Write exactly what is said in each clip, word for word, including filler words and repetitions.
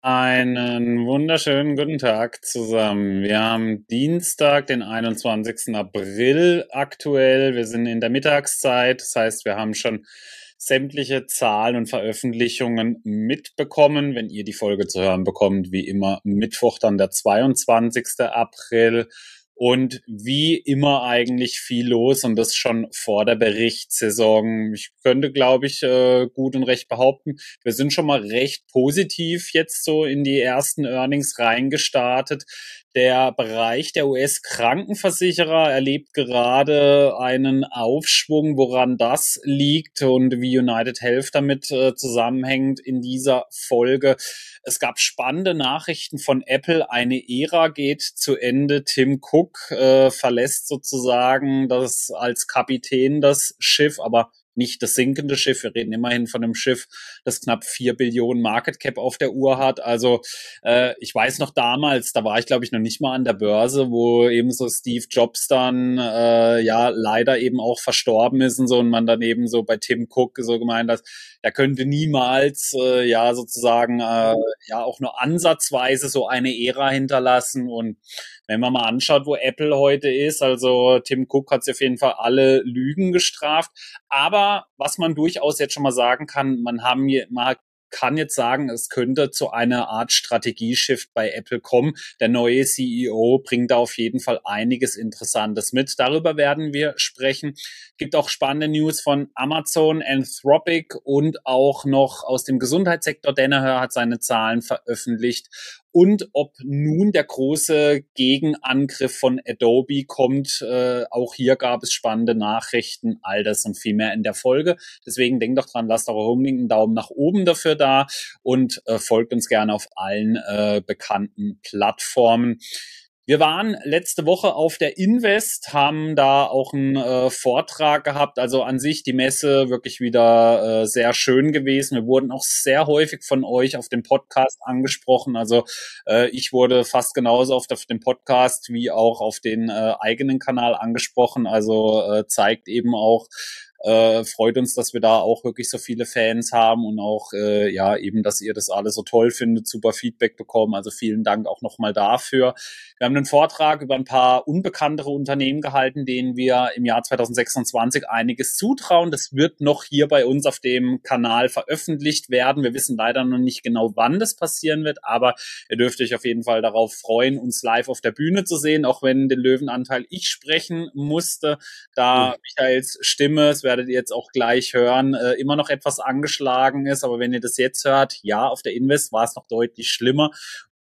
Einen wunderschönen guten Tag zusammen. Wir haben Dienstag, den einundzwanzigsten April aktuell. Wir sind in der Mittagszeit. Das heißt, wir haben schon sämtliche Zahlen und Veröffentlichungen mitbekommen. Wenn ihr die Folge zu hören bekommt, wie immer Mittwoch, dann der zweiundzwanzigste April. Und wie immer eigentlich viel los und das schon vor der Berichtssaison. Ich könnte, glaube ich, äh, gut und recht behaupten, wir sind schon mal recht positiv jetzt so in die ersten Earnings reingestartet. Der Bereich der U S-Krankenversicherer erlebt gerade einen Aufschwung, woran das liegt und wie United Health damit äh, zusammenhängt in dieser Folge. Es gab spannende Nachrichten von Apple. Eine Ära geht zu Ende. Tim Cook äh, verlässt sozusagen das als Kapitän das Schiff, aber nicht das sinkende Schiff. Wir reden immerhin von einem Schiff, das knapp vier Billionen Market Cap auf der Uhr hat. Also äh, ich weiß noch damals, da war ich glaube ich noch nicht mal an der Börse, wo eben so Steve Jobs dann äh, ja leider eben auch verstorben ist und so und man dann eben so bei Tim Cook so gemeint hat, er könnte niemals äh, ja sozusagen äh, ja auch nur ansatzweise so eine Ära hinterlassen. Und wenn man mal anschaut, wo Apple heute ist, also Tim Cook hat auf jeden Fall alle Lügen gestraft. Aber was man durchaus jetzt schon mal sagen kann, man haben hier, man kann jetzt sagen, es könnte zu einer Art Strategieshift bei Apple kommen. Der neue C E O bringt da auf jeden Fall einiges Interessantes mit. Darüber werden wir sprechen. Gibt auch spannende News von Amazon, Anthropic und auch noch aus dem Gesundheitssektor. Danaher hat seine Zahlen veröffentlicht. Und ob nun der große Gegenangriff von Adobe kommt, äh, auch hier gab es spannende Nachrichten, all das und viel mehr in der Folge. Deswegen denkt doch dran, lasst eure unbedingt einen Daumen nach oben dafür da und äh, folgt uns gerne auf allen äh, bekannten Plattformen. Wir waren letzte Woche auf der Invest, haben da auch einen äh, Vortrag gehabt, also an sich die Messe wirklich wieder äh, sehr schön gewesen. Wir wurden auch sehr häufig von euch auf dem Podcast angesprochen, also äh, ich wurde fast genauso oft auf dem Podcast wie auch auf den äh, eigenen Kanal angesprochen, also äh, zeigt eben auch, Äh, freut uns, dass wir da auch wirklich so viele Fans haben und auch äh, ja eben, dass ihr das alles so toll findet, super Feedback bekommen. Also vielen Dank auch nochmal dafür. Wir haben einen Vortrag über ein paar unbekanntere Unternehmen gehalten, denen wir im Jahr zwanzig sechsundzwanzig einiges zutrauen. Das wird noch hier bei uns auf dem Kanal veröffentlicht werden. Wir wissen leider noch nicht genau, wann das passieren wird, aber ihr dürft euch auf jeden Fall darauf freuen, uns live auf der Bühne zu sehen, auch wenn den Löwenanteil ich sprechen musste, da Michaels Stimme, es werdet ihr jetzt auch gleich hören, äh, immer noch etwas angeschlagen ist. Aber wenn ihr das jetzt hört, ja, auf der Invest war es noch deutlich schlimmer.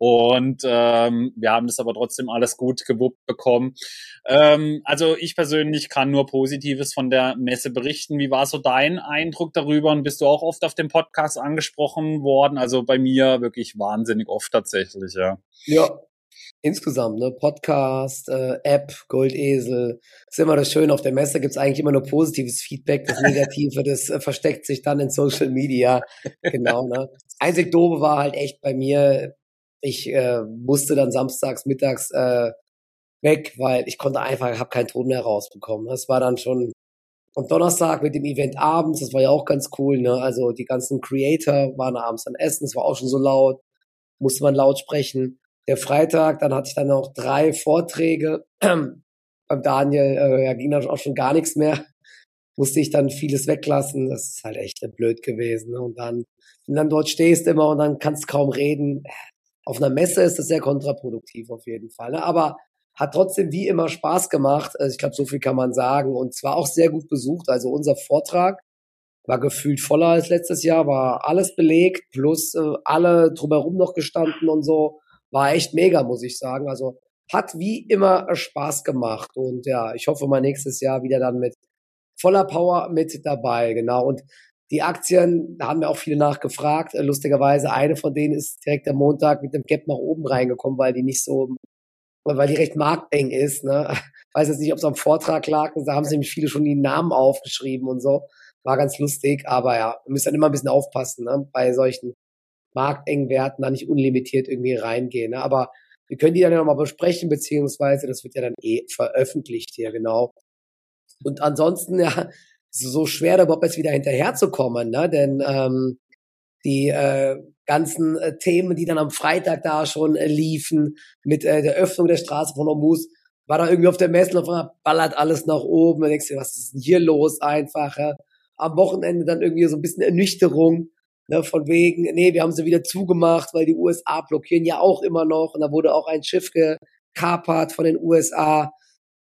Und ähm, wir haben das aber trotzdem alles gut gewuppt bekommen. Ähm, also ich persönlich kann nur Positives von der Messe berichten. Wie war so dein Eindruck darüber? Und bist du auch oft auf dem Podcast angesprochen worden? Also bei mir wirklich wahnsinnig oft tatsächlich, ja. Ja, insgesamt, ne, Podcast, äh, App, Goldesel, ist immer das Schöne, auf der Messe gibt's eigentlich immer nur positives Feedback, das Negative, das äh, versteckt sich dann in Social Media, genau, ne. Einzig Doofe war halt echt bei mir, ich äh, musste dann samstags, mittags äh, weg, weil ich konnte einfach, habe keinen Ton mehr rausbekommen. Das war dann schon am Donnerstag mit dem Event abends, das war ja auch ganz cool, ne, also die ganzen Creator waren abends dann essen, es war auch schon so laut, musste man laut sprechen. Der Freitag, dann hatte ich dann noch drei Vorträge. Beim Daniel äh, ja, ging dann auch schon gar nichts mehr. Musste ich dann vieles weglassen. Das ist halt echt blöd gewesen. Ne? Und dann, und dann dort stehst immer und dann kannst kaum reden. Auf einer Messe ist das sehr kontraproduktiv auf jeden Fall. Ne? Aber hat trotzdem wie immer Spaß gemacht. Also ich glaube, so viel kann man sagen. Und zwar auch sehr gut besucht. Also unser Vortrag war gefühlt voller als letztes Jahr, war alles belegt, plus äh, alle drumherum noch gestanden und so. War echt mega, muss ich sagen. Also hat wie immer Spaß gemacht. Und ja, ich hoffe mal nächstes Jahr wieder dann mit voller Power mit dabei. Genau. Und die Aktien, da haben mir auch viele nachgefragt. Lustigerweise, eine von denen ist direkt am Montag mit dem Gap nach oben reingekommen, weil die nicht so, weil die recht markteng ist. Ne? Ich weiß jetzt nicht, ob es am Vortrag lag. Da haben sie nämlich viele schon die Namen aufgeschrieben und so. War ganz lustig. Aber ja, wir müssen dann immer ein bisschen aufpassen, ne? Bei solchen marktengen Werten da nicht unlimitiert irgendwie reingehen. Ne? Aber wir können die dann ja nochmal besprechen, beziehungsweise das wird ja dann eh veröffentlicht hier, genau. Und ansonsten, ja, so schwer da überhaupt jetzt wieder hinterherzukommen, ne? Denn ähm, die äh, ganzen äh, Themen, die dann am Freitag da schon äh, liefen, mit äh, der Öffnung der Straße von Hormuz, war da irgendwie auf der Messe und auf einmal ballert alles nach oben. Dann denkst du, was ist denn hier los einfach? Ja? Am Wochenende dann irgendwie so ein bisschen Ernüchterung, ne, von wegen, nee, wir haben sie wieder zugemacht, weil die U S A blockieren ja auch immer noch. Und da wurde auch ein Schiff gekapert von den U S A.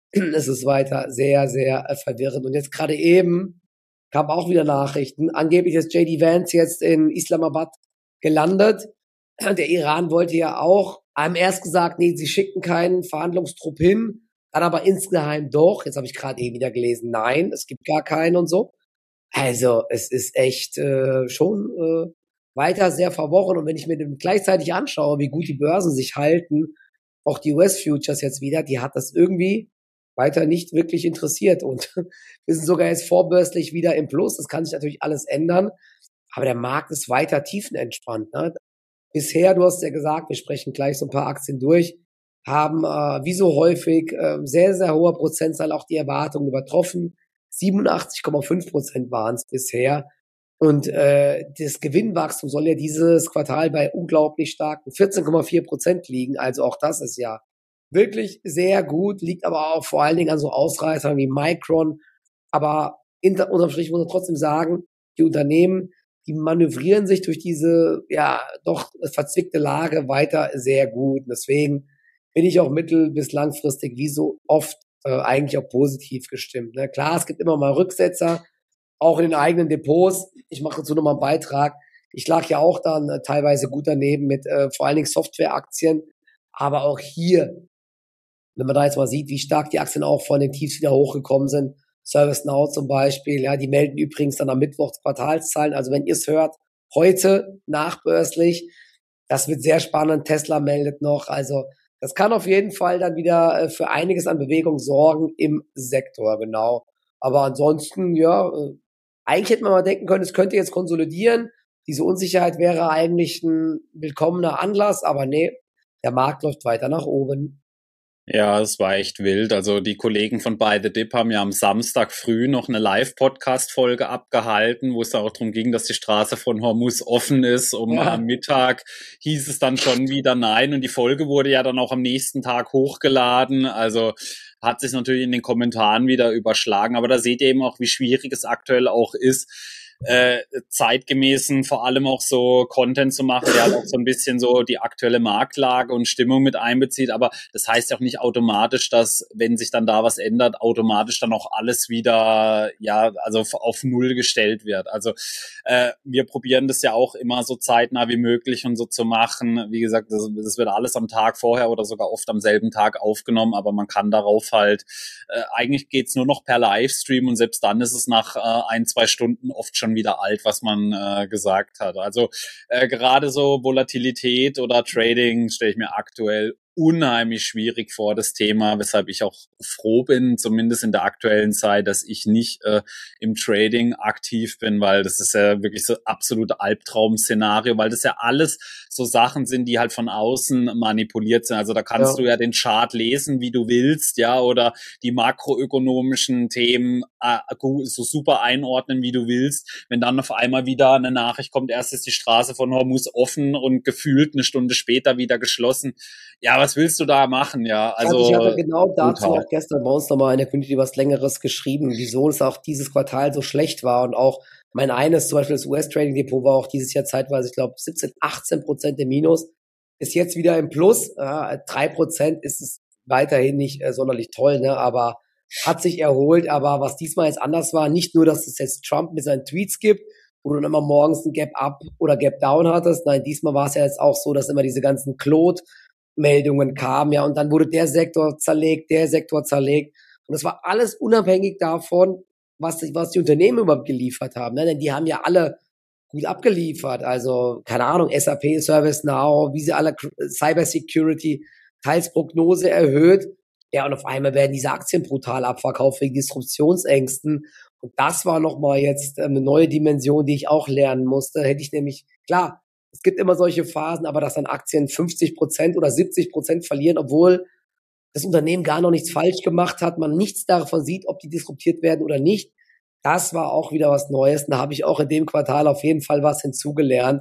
Es ist weiter sehr, sehr äh, verwirrend. Und jetzt gerade eben kamen auch wieder Nachrichten. Angeblich ist J D Vance jetzt in Islamabad gelandet. Der Iran wollte ja auch, haben erst gesagt, nee, sie schicken keinen Verhandlungstrupp hin, dann aber insgeheim doch. Jetzt habe ich gerade eben wieder gelesen, nein, es gibt gar keinen und so. Also es ist echt äh, schon äh, weiter sehr verworren. Und wenn ich mir den gleichzeitig anschaue, wie gut die Börsen sich halten, auch die U S-Futures jetzt wieder, die hat das irgendwie weiter nicht wirklich interessiert. Und wir sind sogar jetzt vorbörslich wieder im Plus. Das kann sich natürlich alles ändern. Aber der Markt ist weiter tiefenentspannt. Ne? Bisher, du hast ja gesagt, wir sprechen gleich so ein paar Aktien durch, haben äh, wie so häufig äh, sehr, sehr hoher Prozentzahl auch die Erwartungen übertroffen. siebenundachtzig Komma fünf Prozent waren es bisher. Und äh, das Gewinnwachstum soll ja dieses Quartal bei unglaublich starken vierzehn Komma vier Prozent liegen. Also auch das ist ja wirklich sehr gut, liegt aber auch vor allen Dingen an so Ausreißern wie Micron. Aber hinter, unterm Strich muss man trotzdem sagen, die Unternehmen, die manövrieren sich durch diese, ja, doch verzwickte Lage weiter sehr gut. Und deswegen bin ich auch mittel- bis langfristig wie so oft äh, eigentlich auch positiv gestimmt. Ne? Klar, es gibt immer mal Rücksetzer, auch in den eigenen Depots. Ich mache dazu nochmal einen Beitrag. Ich lag ja auch dann äh, teilweise gut daneben mit äh, vor allen Dingen Softwareaktien. Aber auch hier, wenn man da jetzt mal sieht, wie stark die Aktien auch von den Tiefs wieder hochgekommen sind, ServiceNow zum Beispiel, ja, die melden übrigens dann am Mittwoch Quartalszahlen. Also wenn ihr es hört, heute nachbörslich, das wird sehr spannend. Tesla meldet noch. Also das kann auf jeden Fall dann wieder äh, für einiges an Bewegung sorgen im Sektor, genau. Aber ansonsten, ja, äh, eigentlich hätte man mal denken können, es könnte jetzt konsolidieren. Diese Unsicherheit wäre eigentlich ein willkommener Anlass, aber nee, der Markt läuft weiter nach oben. Ja, es war echt wild. Also die Kollegen von Buy the Dip haben ja am Samstag früh noch eine Live-Podcast-Folge abgehalten, wo es auch darum ging, dass die Straße von Hormuz offen ist. Um ja. Am Mittag hieß es dann schon wieder nein. Und die Folge wurde ja dann auch am nächsten Tag hochgeladen. Also hat sich natürlich in den Kommentaren wieder überschlagen. Aber da seht ihr eben auch, wie schwierig es aktuell auch ist, äh, zeitgemäßen, vor allem auch so Content zu machen, der halt auch so ein bisschen so die aktuelle Marktlage und Stimmung mit einbezieht, aber das heißt ja auch nicht automatisch, dass, wenn sich dann da was ändert, automatisch dann auch alles wieder, ja, also auf Null gestellt wird. Also äh, wir probieren das ja auch immer so zeitnah wie möglich und so zu machen. Wie gesagt, das, das wird alles am Tag vorher oder sogar oft am selben Tag aufgenommen, aber man kann darauf halt, äh, eigentlich geht's nur noch per Livestream und selbst dann ist es nach äh, ein, zwei Stunden oft schon wieder alt, was man äh, gesagt hat. Also äh, gerade so Volatilität oder Trading stelle ich mir aktuell unheimlich schwierig vor, das Thema, weshalb ich auch froh bin, zumindest in der aktuellen Zeit, dass ich nicht äh, im Trading aktiv bin, weil das ist ja wirklich so absolute Albtraum-Szenario, weil das ja alles so Sachen sind, die halt von außen manipuliert sind. Also da kannst ja. du ja den Chart lesen, wie du willst, ja, oder die makroökonomischen Themen äh, so super einordnen, wie du willst. Wenn dann auf einmal wieder eine Nachricht kommt, erst ist die Straße von Hormuz offen und gefühlt eine Stunde später wieder geschlossen. Ja, was willst du da machen? Ja, also ich hatte genau dazu brutal. Auch gestern bei uns nochmal in der Community was Längeres geschrieben, wieso es auch dieses Quartal so schlecht war und auch mein eines, zum Beispiel das U S-Trading-Depot war auch dieses Jahr zeitweise, ich glaube, siebzehn, achtzehn Prozent im Minus, ist jetzt wieder im Plus, äh, drei Prozent ist es weiterhin nicht äh, sonderlich toll, ne, aber hat sich erholt, aber was diesmal jetzt anders war, nicht nur, dass es jetzt Trump mit seinen Tweets gibt, wo du dann immer morgens ein Gap-Up oder Gap-Down hattest, nein, diesmal war es ja jetzt auch so, dass immer diese ganzen Claude Meldungen kamen, ja, und dann wurde der Sektor zerlegt, der Sektor zerlegt. Und das war alles unabhängig davon, was die, was die Unternehmen überhaupt geliefert haben, ne? Denn die haben ja alle gut abgeliefert. Also, keine Ahnung, S A P, ServiceNow, wie sie alle, Cybersecurity, teils Prognose erhöht. Ja, und auf einmal werden diese Aktien brutal abverkauft wegen Disruptionsängsten. Und das war nochmal jetzt eine neue Dimension, die ich auch lernen musste. Hätte ich nämlich, klar, es gibt immer solche Phasen, aber dass dann Aktien fünfzig Prozent oder siebzig Prozent verlieren, obwohl das Unternehmen gar noch nichts falsch gemacht hat, man nichts davon sieht, ob die disruptiert werden oder nicht. Das war auch wieder was Neues. Und da habe ich auch in dem Quartal auf jeden Fall was hinzugelernt.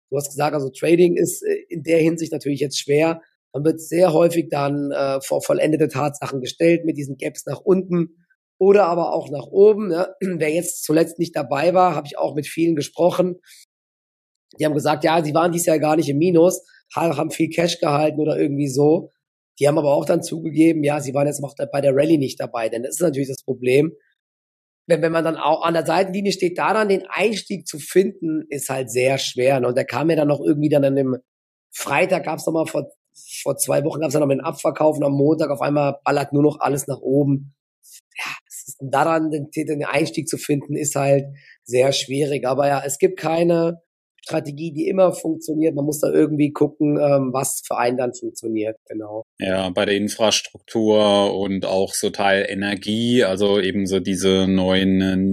Du hast gesagt, also Trading ist in der Hinsicht natürlich jetzt schwer. Man wird sehr häufig dann äh, vor vollendete Tatsachen gestellt mit diesen Gaps nach unten oder aber auch nach oben. Ja. Wer jetzt zuletzt nicht dabei war, habe ich auch mit vielen gesprochen. Die haben gesagt, ja, sie waren dieses Jahr gar nicht im Minus, haben viel Cash gehalten oder irgendwie so. Die haben aber auch dann zugegeben, ja, sie waren jetzt auch bei der Rallye nicht dabei. Denn das ist natürlich das Problem. Wenn, wenn man dann auch an der Seitenlinie steht, da dann den Einstieg zu finden, ist halt sehr schwer. Und der kam ja dann noch irgendwie dann an dem Freitag, gab es noch mal vor, vor zwei Wochen, gab es dann noch mal einen Abverkauf und am Montag auf einmal ballert nur noch alles nach oben. Ja, es ist daran, den, den Einstieg zu finden, ist halt sehr schwierig. Aber ja, es gibt keine Strategie, die immer funktioniert. Man muss da irgendwie gucken, ähm, was für einen dann funktioniert, genau. Ja, bei der Infrastruktur und auch so Teil Energie, also eben so diese neuen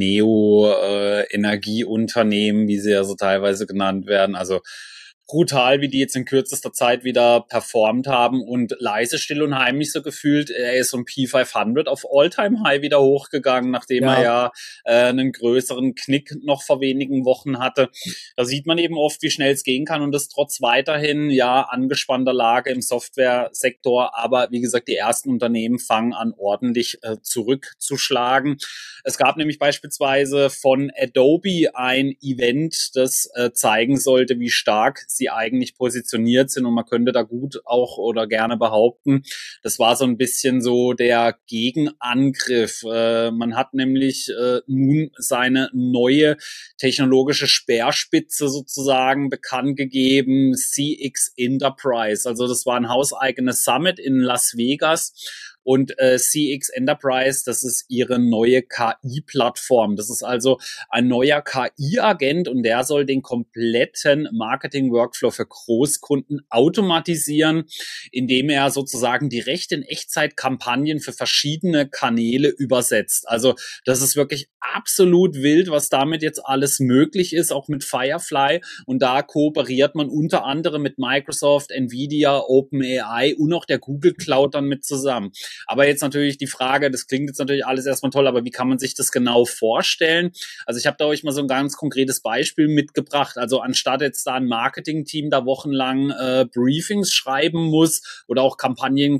Neo-Energieunternehmen, wie sie ja so teilweise genannt werden, also brutal, wie die jetzt in kürzester Zeit wieder performt haben und leise, still und heimlich so gefühlt, er ist um P fünfhundert auf All-Time-High wieder hochgegangen, nachdem ja. er ja äh, einen größeren Knick noch vor wenigen Wochen hatte. Da sieht man eben oft, wie schnell es gehen kann und das trotz weiterhin ja angespannter Lage im Softwaresektor. Aber wie gesagt, die ersten Unternehmen fangen an, ordentlich äh, zurückzuschlagen. Es gab nämlich beispielsweise von Adobe ein Event, das äh, zeigen sollte, wie stark sie eigentlich positioniert sind und man könnte da gut auch oder gerne behaupten, das war so ein bisschen so der Gegenangriff. Äh, man hat nämlich äh, nun seine neue technologische Speerspitze sozusagen bekannt gegeben, C X Enterprise. Also das war ein hauseigenes Summit in Las Vegas. Und äh, C X Enterprise, das ist ihre neue K I-Plattform. Das ist also ein neuer K I-Agent und der soll den kompletten Marketing-Workflow für Großkunden automatisieren, indem er sozusagen direkt in Echtzeit Kampagnen für verschiedene Kanäle übersetzt. Also das ist wirklich absolut wild, was damit jetzt alles möglich ist, auch mit Firefly. Und da kooperiert man unter anderem mit Microsoft, Nvidia, OpenAI und auch der Google Cloud dann mit zusammen. Aber jetzt natürlich die Frage, das klingt jetzt natürlich alles erstmal toll, aber wie kann man sich das genau vorstellen? Also ich habe da euch mal so ein ganz konkretes Beispiel mitgebracht. Also anstatt jetzt da ein Marketing-Team da wochenlang äh, Briefings schreiben muss oder auch Kampagnen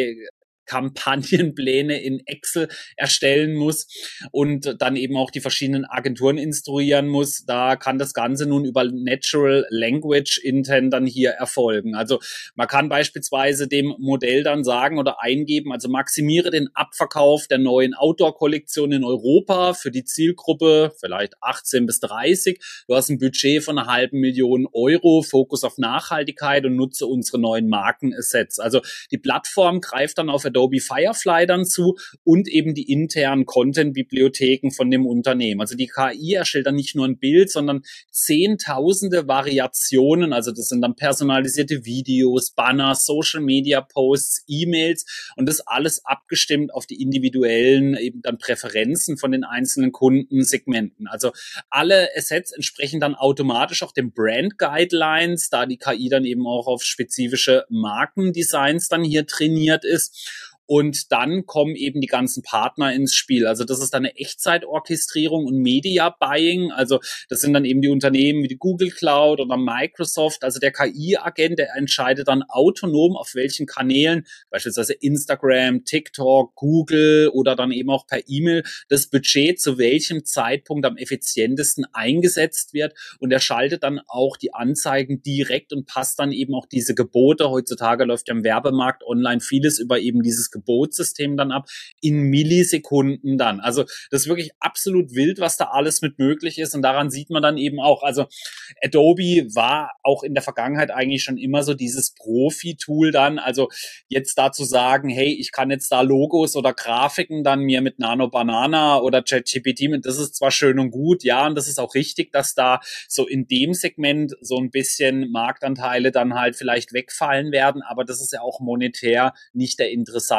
Kampagnenpläne in Excel erstellen muss und dann eben auch die verschiedenen Agenturen instruieren muss. Da kann das Ganze nun über Natural Language intern dann hier erfolgen. Also man kann beispielsweise dem Modell dann sagen oder eingeben, also maximiere den Abverkauf der neuen Outdoor-Kollektion in Europa für die Zielgruppe vielleicht achtzehn bis dreißig. Du hast ein Budget von einer halben Million Euro, Fokus auf Nachhaltigkeit und nutze unsere neuen Markenassets. Also die Plattform greift dann auf Adobe Firefly dann zu und eben die internen Content-Bibliotheken von dem Unternehmen. Also die K I erstellt dann nicht nur ein Bild, sondern zehntausende Variationen. Also das sind dann personalisierte Videos, Banner, Social-Media-Posts, E-Mails und das alles abgestimmt auf die individuellen eben dann Präferenzen von den einzelnen Kundensegmenten. Also alle Assets entsprechen dann automatisch auch den Brand-Guidelines, da die K I dann eben auch auf spezifische Markendesigns dann hier trainiert ist. Und dann kommen eben die ganzen Partner ins Spiel. Also das ist dann eine Echtzeitorchestrierung und Media Buying. Also das sind dann eben die Unternehmen wie die Google Cloud oder Microsoft. Also der K I-Agent, der entscheidet dann autonom, auf welchen Kanälen, beispielsweise Instagram, TikTok, Google oder dann eben auch per E-Mail, das Budget zu welchem Zeitpunkt am effizientesten eingesetzt wird. Und er schaltet dann auch die Anzeigen direkt und passt dann eben auch diese Gebote. Heutzutage läuft ja im Werbemarkt online vieles über eben dieses Gebotssystem dann ab, in Millisekunden dann. Also das ist wirklich absolut wild, was da alles mit möglich ist und daran sieht man dann eben auch, also Adobe war auch in der Vergangenheit eigentlich schon immer so dieses Profi-Tool dann, also jetzt da zu sagen, hey, ich kann jetzt da Logos oder Grafiken dann mir mit Nano Banana oder ChatGPT mit, das ist zwar schön und gut, ja, und das ist auch richtig, dass da so in dem Segment so ein bisschen Marktanteile dann halt vielleicht wegfallen werden, aber das ist ja auch monetär nicht der interessante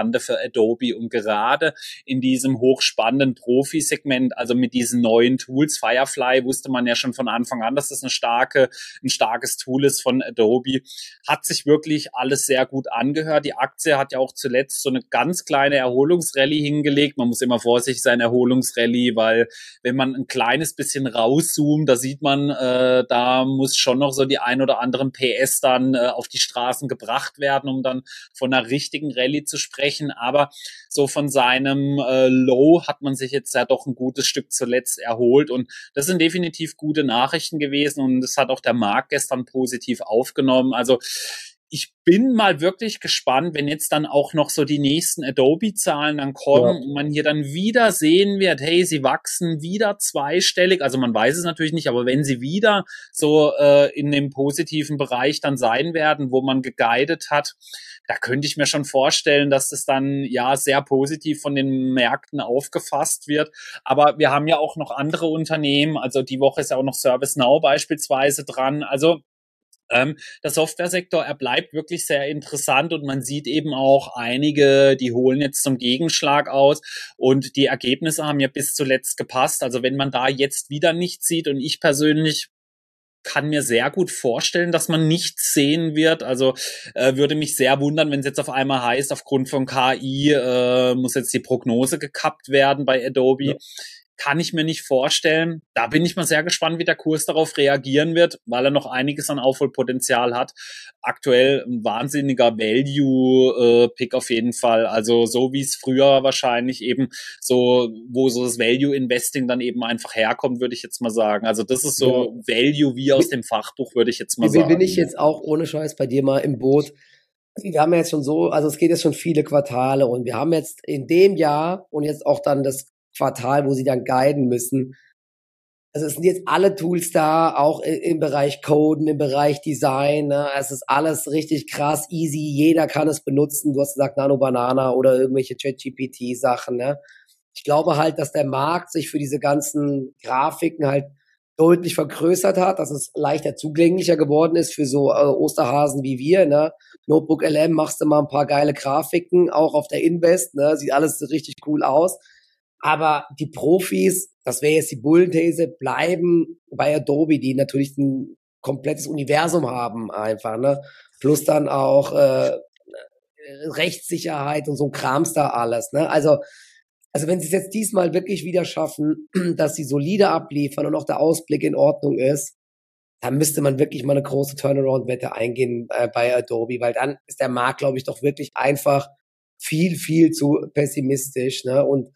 Variante für Adobe. Und gerade in diesem hochspannenden Profi-Segment, also mit diesen neuen Tools, Firefly wusste man ja schon von Anfang an, dass das eine starke, ein starkes Tool ist von Adobe, hat sich wirklich alles sehr gut angehört. Die Aktie hat ja auch zuletzt so eine ganz kleine Erholungsrallye hingelegt. Man muss immer vorsichtig sein, Erholungsrallye, weil wenn man ein kleines bisschen rauszoomt, da sieht man, äh, da muss schon noch so die ein oder anderen P S dann äh, auf die Straßen gebracht werden, um dann von einer richtigen Rallye zu sprechen. Aber so von seinem äh, Low hat man sich jetzt ja doch ein gutes Stück zuletzt erholt. Und das sind definitiv gute Nachrichten gewesen. Und das hat auch der Markt gestern positiv aufgenommen. Also ich bin mal wirklich gespannt, wenn jetzt dann auch noch so die nächsten Adobe-Zahlen dann kommen, ja, und man hier dann wieder sehen wird, hey, sie wachsen wieder zweistellig, also man weiß es natürlich nicht, aber wenn sie wieder so äh, in dem positiven Bereich dann sein werden, wo man geguidet hat, da könnte ich mir schon vorstellen, dass das dann ja sehr positiv von den Märkten aufgefasst wird. Aber wir haben ja auch noch andere Unternehmen, also die Woche ist ja auch noch ServiceNow beispielsweise dran, also Ähm, der Softwaresektor, er bleibt wirklich sehr interessant und man sieht eben auch einige, die holen jetzt zum Gegenschlag aus und die Ergebnisse haben ja bis zuletzt gepasst. Also wenn man da jetzt wieder nichts sieht, und ich persönlich kann mir sehr gut vorstellen, dass man nichts sehen wird. Also äh, würde mich sehr wundern, wenn es jetzt auf einmal heißt, aufgrund von K I äh, muss jetzt die Prognose gekappt werden bei Adobe. Ja. Kann ich mir nicht vorstellen. Da bin ich mal sehr gespannt, wie der Kurs darauf reagieren wird, weil er noch einiges an Aufholpotenzial hat. Aktuell ein wahnsinniger Value-Pick auf jeden Fall. Also so wie es früher wahrscheinlich eben so, wo so das Value-Investing dann eben einfach herkommt, würde ich jetzt mal sagen. Also das ist so ja. Value wie aus dem Fachbuch, würde ich jetzt mal wie, sagen. Bin ich jetzt auch ohne Scheiß bei dir mal im Boot. Wir haben jetzt schon so, also es geht jetzt schon viele Quartale und wir haben jetzt in dem Jahr und jetzt auch dann das Quartal, wo sie dann guiden müssen. Also es sind jetzt alle Tools da, auch im Bereich Coden, im Bereich Design. Ne? Es ist alles richtig krass, easy. Jeder kann es benutzen. Du hast gesagt Nano Banana oder irgendwelche ChatGPT-Sachen. Ne? Ich glaube halt, dass der Markt sich für diese ganzen Grafiken halt deutlich vergrößert hat, dass es leichter zugänglicher geworden ist für so äh, Osterhasen wie wir. Ne? Notebook L M machst du mal ein paar geile Grafiken, auch auf der Invest. Ne? Sieht alles richtig cool aus. Aber die Profis, das wäre jetzt die Bullenthese, bleiben bei Adobe, die natürlich ein komplettes Universum haben einfach, ne? Plus dann auch äh, Rechtssicherheit und so Krams da alles, ne? Also, also wenn sie es jetzt diesmal wirklich wieder schaffen, dass sie solide abliefern und auch der Ausblick in Ordnung ist, dann müsste man wirklich mal eine große Turnaround-Wette eingehen äh, bei Adobe, weil dann ist der Markt, glaube ich, doch wirklich einfach viel, viel zu pessimistisch, ne? Und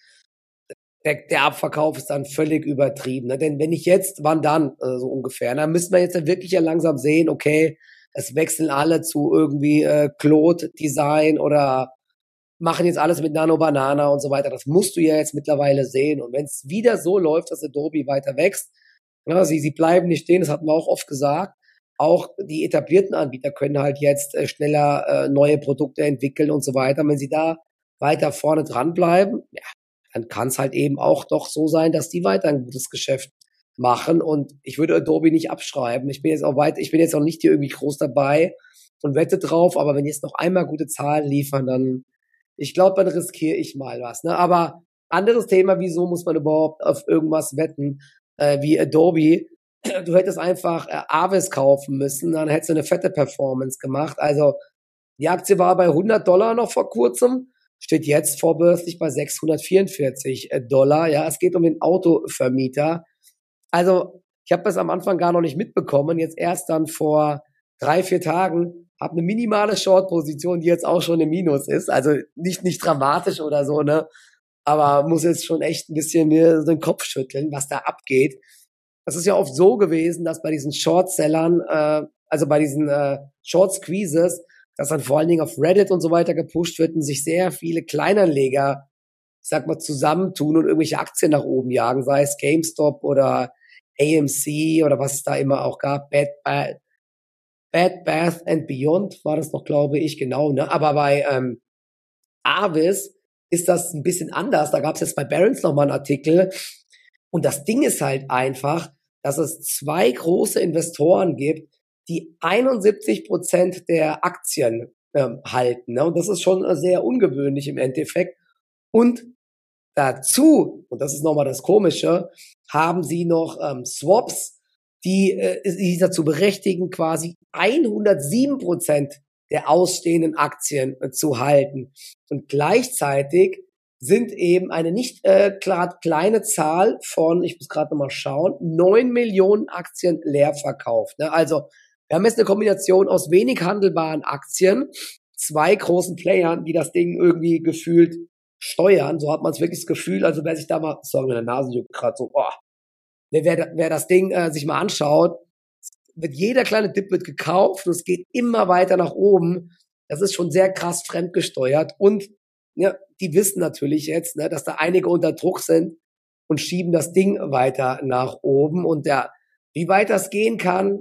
Der, der Abverkauf ist dann völlig übertrieben. Ne? Denn wenn nicht jetzt, wann dann? Äh, so ungefähr. Da müssen wir jetzt dann wirklich ja langsam sehen, okay, es wechseln alle zu irgendwie äh, Claude-Design oder machen jetzt alles mit Nano Banana und so weiter. Das musst du ja jetzt mittlerweile sehen. Und wenn es wieder so läuft, dass Adobe weiter wächst, ja, sie, sie bleiben nicht stehen, das hatten wir auch oft gesagt. Auch die etablierten Anbieter können halt jetzt äh, schneller äh, neue Produkte entwickeln und so weiter. Wenn sie da weiter vorne dranbleiben, ja, dann kann es halt eben auch doch so sein, dass die weiter ein gutes Geschäft machen. Und ich würde Adobe nicht abschreiben. Ich bin jetzt auch weit, ich bin jetzt auch nicht hier irgendwie groß dabei und wette drauf, aber wenn die jetzt noch einmal gute Zahlen liefern, dann, ich glaube, dann riskiere ich mal was. Ne? Aber anderes Thema, wieso muss man überhaupt auf irgendwas wetten, äh, wie Adobe? Du hättest einfach äh, Avis kaufen müssen, dann hättest du eine fette Performance gemacht. Also die Aktie war bei hundert Dollar noch vor kurzem, steht jetzt vorbörslich bei sechshundertvierundvierzig Dollar. Ja, es geht um den Autovermieter. Also ich habe das am Anfang gar noch nicht mitbekommen. Jetzt erst dann vor drei, vier Tagen habe eine minimale Short-Position, die jetzt auch schon im Minus ist. Also nicht nicht dramatisch oder so, ne? Aber muss jetzt schon echt ein bisschen mir den Kopf schütteln, was da abgeht. Das ist ja oft so gewesen, dass bei diesen Short-Sellern, äh, also bei diesen äh, Short-Squeezes, dass dann vor allen Dingen auf Reddit und so weiter gepusht wird und sich sehr viele Kleinanleger, ich sag mal, zusammentun und irgendwelche Aktien nach oben jagen, sei es GameStop oder A M C oder was es da immer auch gab, Bed, Bad, Bed Bath and Beyond war das noch, glaube ich, genau, ne? Aber bei ähm, Avis ist das ein bisschen anders. Da gab es jetzt bei Barron's nochmal einen Artikel. Und das Ding ist halt einfach, dass es zwei große Investoren gibt, die einundsiebzig Prozent der Aktien ähm, halten. Ne? Und das ist schon sehr ungewöhnlich im Endeffekt. Und dazu, und das ist nochmal das Komische, haben sie noch ähm, Swaps, die, äh, die dazu berechtigen, quasi hundertsieben Prozent der ausstehenden Aktien äh, zu halten. Und gleichzeitig sind eben eine nicht äh, klar kleine Zahl von, ich muss gerade nochmal schauen, neun Millionen Aktien leer verkauft. Ne? Also wir haben jetzt eine Kombination aus wenig handelbaren Aktien, zwei großen Playern, die das Ding irgendwie gefühlt steuern. So hat man es wirklich das Gefühl, also wer sich da mal, sorry, meine Nase juckt gerade so, oh, wer, wer, wer das Ding äh, sich mal anschaut, wird jeder kleine Dip wird gekauft und es geht immer weiter nach oben. Das ist schon sehr krass fremdgesteuert und ja, die wissen natürlich jetzt, ne, dass da einige unter Druck sind und schieben das Ding weiter nach oben und der, wie weit das gehen kann,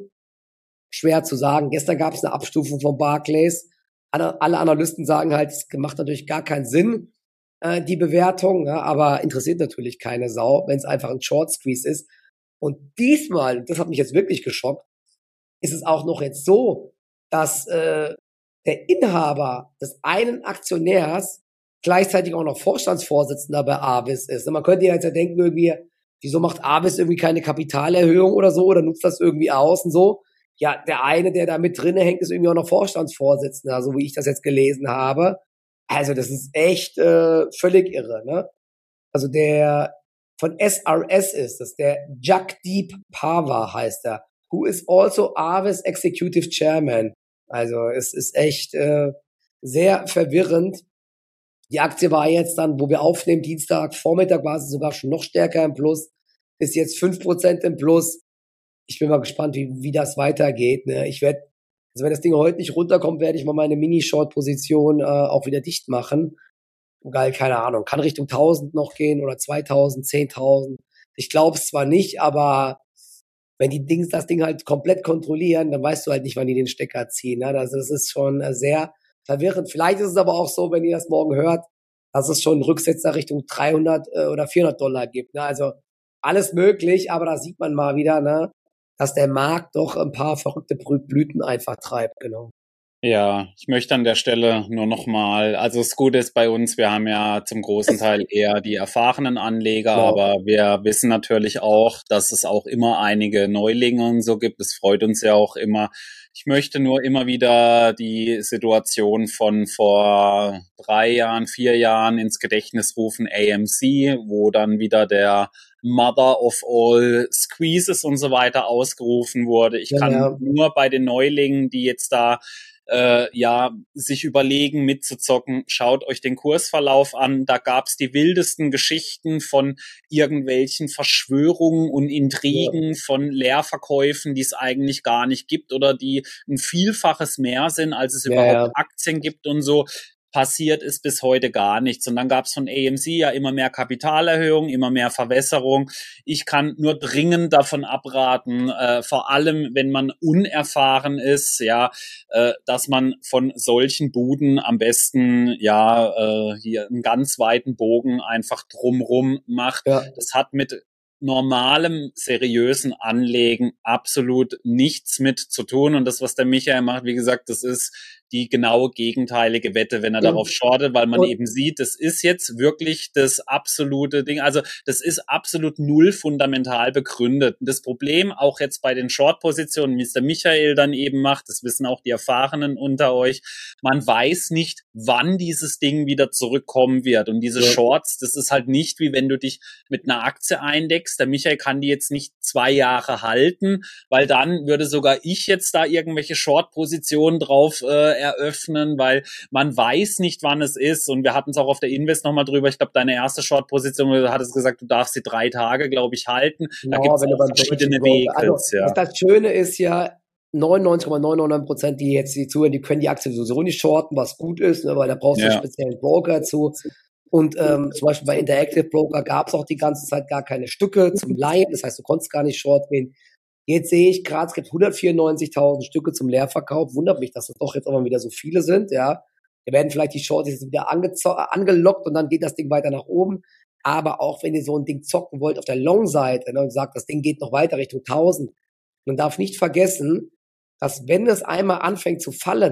schwer zu sagen. Gestern gab es eine Abstufung von Barclays. Alle, alle Analysten sagen halt, es macht natürlich gar keinen Sinn, äh, die Bewertung, ja, aber interessiert natürlich keine Sau, wenn es einfach ein Short Squeeze ist. Und diesmal, das hat mich jetzt wirklich geschockt, ist es auch noch jetzt so, dass äh, der Inhaber des einen Aktionärs gleichzeitig auch noch Vorstandsvorsitzender bei Avis ist. Und man könnte ja jetzt ja denken, irgendwie, wieso macht Avis irgendwie keine Kapitalerhöhung oder so oder nutzt das irgendwie aus und so. Ja, der eine, der da mit drinne hängt, ist irgendwie auch noch Vorstandsvorsitzender, so wie ich das jetzt gelesen habe. Also das ist echt äh, völlig irre, ne? Also der von S R S ist das, der Jagdeep Pava heißt er, who is also Avis Executive Chairman. Also es ist echt äh, sehr verwirrend. Die Aktie war jetzt dann, wo wir aufnehmen, Dienstag, Vormittag war sie sogar schon noch stärker im Plus, ist jetzt fünf Prozent im Plus. Ich bin mal gespannt, wie, wie das weitergeht. Ne? Ich werde, also wenn das Ding heute nicht runterkommt, werde ich mal meine Mini-Short-Position äh, auch wieder dicht machen. Geil, keine Ahnung, kann Richtung tausend noch gehen oder zweitausend, zehntausend. Ich glaube es zwar nicht, aber wenn die Dings das Ding halt komplett kontrollieren, dann weißt du halt nicht, wann die den Stecker ziehen. Ne? Das, das ist schon äh, sehr verwirrend. Vielleicht ist es aber auch so, wenn ihr das morgen hört, dass es schon einen Rücksetzer Richtung dreihundert äh, oder vierhundert Dollar gibt. Ne? Also alles möglich, aber da sieht man mal wieder, ne, dass der Markt doch ein paar verrückte Blüten einfach treibt, genau. Ja, ich möchte an der Stelle nur noch mal, also das Gute ist bei uns, wir haben ja zum großen Teil eher die erfahrenen Anleger, Genau. aber wir wissen natürlich auch, dass es auch immer einige Neulinge und so gibt. Das freut uns ja auch immer. Ich möchte nur immer wieder die Situation von vor drei Jahren, vier Jahren ins Gedächtnis rufen, A M C, wo dann wieder der Mother of all Squeezes und so weiter ausgerufen wurde. Ich Ja, kann ja. nur bei den Neulingen, die jetzt da äh, ja sich überlegen, mitzuzocken, schaut euch den Kursverlauf an. Da gab's die wildesten Geschichten von irgendwelchen Verschwörungen und Intrigen, ja, von Leerverkäufen, die es eigentlich gar nicht gibt oder die ein Vielfaches mehr sind, als es Ja, überhaupt ja. Aktien gibt und so. Passiert ist bis heute gar nichts. Und dann gab es von A M C ja immer mehr Kapitalerhöhung, immer mehr Verwässerung. Ich kann nur dringend davon abraten, äh, vor allem wenn man unerfahren ist, ja, äh, dass man von solchen Buden am besten ja äh, hier einen ganz weiten Bogen einfach drumrum macht. Ja. Das hat mit normalem, seriösen Anlegen absolut nichts mit zu tun. Und das, was der Michael macht, wie gesagt, das ist die genaue gegenteilige Wette, wenn er Und, darauf shortet, weil man und, eben sieht, das ist jetzt wirklich das absolute Ding. Also das ist absolut null fundamental begründet. Und das Problem auch jetzt bei den Short-Positionen, wie es der Michael dann eben macht, das wissen auch die Erfahrenen unter euch, man weiß nicht, wann dieses Ding wieder zurückkommen wird. Und diese ja. Shorts, das ist halt nicht, wie wenn du dich mit einer Aktie eindeckst. Der Michael kann die jetzt nicht zwei Jahre halten, weil dann würde sogar ich jetzt da irgendwelche Short-Positionen drauf äh, eröffnen, weil man weiß nicht, wann es ist. Und wir hatten es auch auf der Invest nochmal drüber. Ich glaube, deine erste Short-Position, du hattest gesagt, du darfst sie drei Tage, glaube ich, halten. Genau, Da gibt es wenn du auch beim verschiedene Broker, also Vehicles, ja. das Schöne ist ja, neunundneunzig Komma neunundneunzig Prozent, die jetzt die zuhören, die können die Aktie sowieso nicht shorten, was gut ist, ne, weil da brauchst du Ja. einen speziellen Broker zu. Und ähm, zum Beispiel bei Interactive Broker gab es auch die ganze Zeit gar keine Stücke zum Leihen, das heißt, du konntest gar nicht short gehen. Jetzt sehe ich gerade, es gibt hundertvierundneunzigtausend Stücke zum Leerverkauf. Wundert mich, dass es doch jetzt aber wieder so viele sind, ja. Da werden vielleicht die Shorts jetzt wieder angelockt und dann geht das Ding weiter nach oben. Aber auch wenn ihr so ein Ding zocken wollt auf der Long-Seite, ne, und sagt, das Ding geht noch weiter Richtung tausend, man darf nicht vergessen, dass wenn es einmal anfängt zu fallen,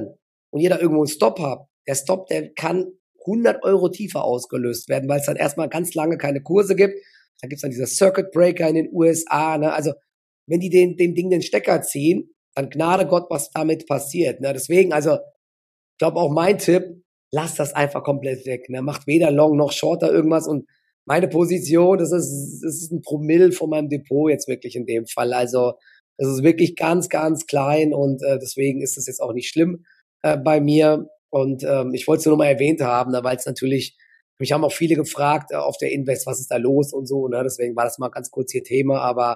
und ihr da irgendwo einen Stop habt, der Stop, der kann hundert Euro tiefer ausgelöst werden, weil es dann erstmal ganz lange keine Kurse gibt. Da gibt's dann diese Circuit Breaker in den U S A. Ne? Also wenn die den, dem Ding den Stecker ziehen, dann gnade Gott, was damit passiert. Ne? Deswegen, also ich glaube auch mein Tipp, lasst das einfach komplett weg. Ne? Macht weder Long noch Short da irgendwas. Und meine Position, das ist, das ist ein Promille von meinem Depot jetzt wirklich in dem Fall. Also das ist wirklich ganz, ganz klein und äh, deswegen ist es jetzt auch nicht schlimm äh, bei mir. Und ähm, ich wollte es nur noch mal erwähnt haben, ne, weil es natürlich, mich haben auch viele gefragt äh, auf der Invest, was ist da los und so. Ne? Deswegen war das mal ganz kurz hier Thema, aber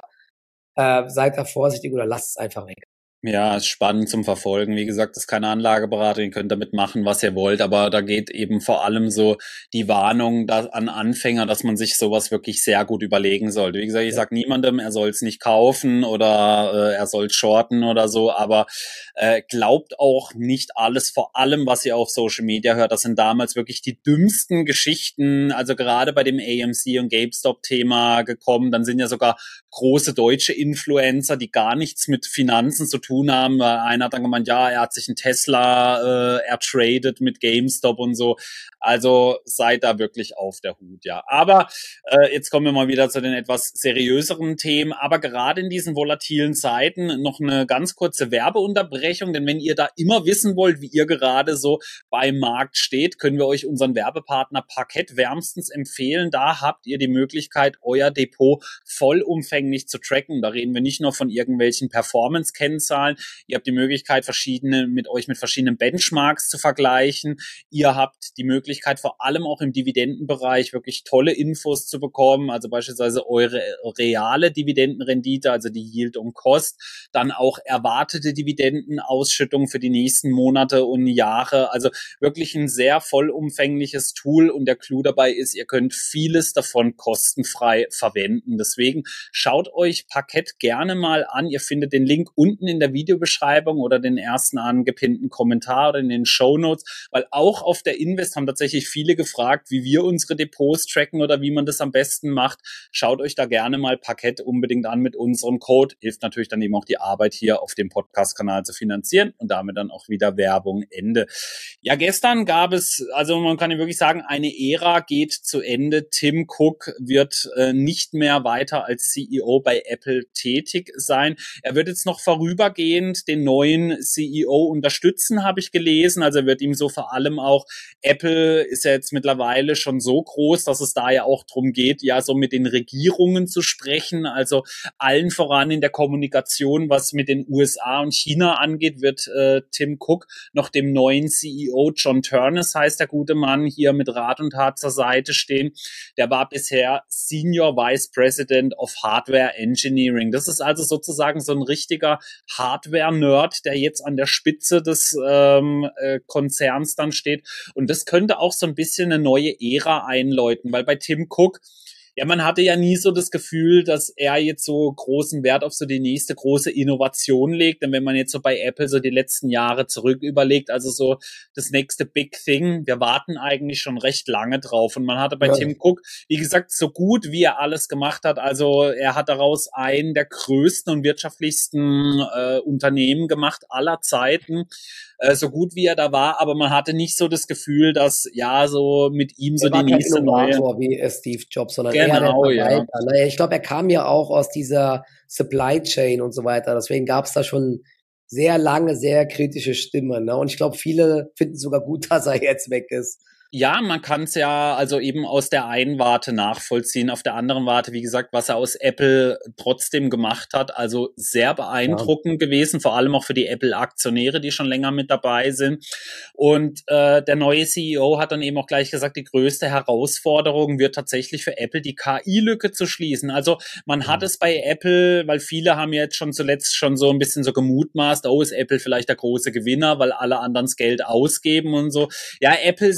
äh, seid da vorsichtig oder lasst es einfach weg. Ja, ist spannend zum Verfolgen. Wie gesagt, das ist keine Anlageberatung, ihr könnt damit machen, was ihr wollt, aber da geht eben vor allem so die Warnung da an Anfänger, dass man sich sowas wirklich sehr gut überlegen sollte. Wie gesagt, ich sage niemandem, er soll es nicht kaufen oder äh, er soll shorten oder so, aber äh, glaubt auch nicht alles, vor allem, was ihr auf Social Media hört. Das sind damals wirklich die dümmsten Geschichten, also gerade bei dem A M C und GameStop-Thema gekommen. Dann sind ja sogar große deutsche Influencer, die gar nichts mit Finanzen zu tun haben. Einer hat dann gemeint, ja, er hat sich einen Tesla äh, ertradet mit GameStop und so. Also seid da wirklich auf der Hut, ja. Aber äh, jetzt kommen wir mal wieder zu den etwas seriöseren Themen. Aber gerade in diesen volatilen Zeiten noch eine ganz kurze Werbeunterbrechung, denn wenn ihr da immer wissen wollt, wie ihr gerade so beim Markt steht, können wir euch unseren Werbepartner Parkett wärmstens empfehlen. Da habt ihr die Möglichkeit, euer Depot vollumfänglich zu tracken. Da reden wir nicht nur von irgendwelchen Performance-Kennzahlen. Ihr habt die Möglichkeit, verschiedene mit euch mit verschiedenen Benchmarks zu vergleichen. Ihr habt die Möglichkeit, vor allem auch im Dividendenbereich wirklich tolle Infos zu bekommen. Also beispielsweise eure reale Dividendenrendite, also die Yield on Cost, dann auch erwartete Dividendenausschüttungen für die nächsten Monate und Jahre. Also wirklich ein sehr vollumfängliches Tool und der Clou dabei ist, ihr könnt vieles davon kostenfrei verwenden. Deswegen schaut euch Parkett gerne mal an. Ihr findet den Link unten in der Videobeschreibung oder den ersten angepinnten Kommentar oder in den Shownotes, weil auch auf der Invest haben tatsächlich viele gefragt, wie wir unsere Depots tracken oder wie man das am besten macht. Schaut euch da gerne mal Parkett unbedingt an mit unserem Code. Hilft natürlich dann eben auch die Arbeit hier auf dem Podcast-Kanal zu finanzieren und damit dann auch wieder Werbung Ende. Ja, gestern gab es, also man kann ja wirklich sagen, eine Ära geht zu Ende. Tim Cook wird äh, nicht mehr weiter als C E O bei Apple tätig sein. Er wird jetzt noch vorübergehend den neuen C E O unterstützen, habe ich gelesen. Also er wird ihm so vor allem auch, Apple ist ja jetzt mittlerweile schon so groß, dass es da ja auch drum geht, ja so mit den Regierungen zu sprechen. Also allen voran in der Kommunikation, was mit den U S A und China angeht, wird äh, Tim Cook noch dem neuen C E O John Ternus, heißt der gute Mann, hier mit Rat und Tat zur Seite stehen. Der war bisher Senior Vice President of Hardware Engineering. Das ist also sozusagen so ein richtiger Hardware-Nerd, der jetzt an der Spitze des ähm, äh, Konzerns dann steht. Und das könnte auch so ein bisschen eine neue Ära einläuten, weil bei Tim Cook, ja, man hatte ja nie so das Gefühl, dass er jetzt so großen Wert auf so die nächste große Innovation legt. Denn wenn man jetzt so bei Apple so die letzten Jahre zurück überlegt, also so das nächste Big Thing, wir warten eigentlich schon recht lange drauf. Und man hatte bei ja. Tim Cook, wie gesagt, so gut wie er alles gemacht hat, also er hat daraus einen der größten und wirtschaftlichsten äh, Unternehmen gemacht aller Zeiten, äh, so gut wie er da war. Aber man hatte nicht so das Gefühl, dass ja so mit ihm so die nächste neue... wie Steve Jobs, sondern Genau, ja. Ich glaube, er kam ja auch aus dieser Supply Chain und so weiter. Deswegen gab es da schon sehr lange, sehr kritische Stimmen. Ne? Und ich glaube, viele finden es sogar gut, dass er jetzt weg ist. Ja, man kann es ja also eben aus der einen Warte nachvollziehen. Auf der anderen Warte, wie gesagt, was er aus Apple trotzdem gemacht hat, also sehr beeindruckend ja. gewesen, vor allem auch für die Apple-Aktionäre, die schon länger mit dabei sind. Und äh, der neue C E O hat dann eben auch gleich gesagt, die größte Herausforderung wird tatsächlich für Apple die K I-Lücke zu schließen. Also man ja. hat es bei Apple, weil viele haben jetzt schon zuletzt schon so ein bisschen so gemutmaßt, oh, ist Apple vielleicht der große Gewinner, weil alle anderen das Geld ausgeben und so. Ja, Apple sieht es doch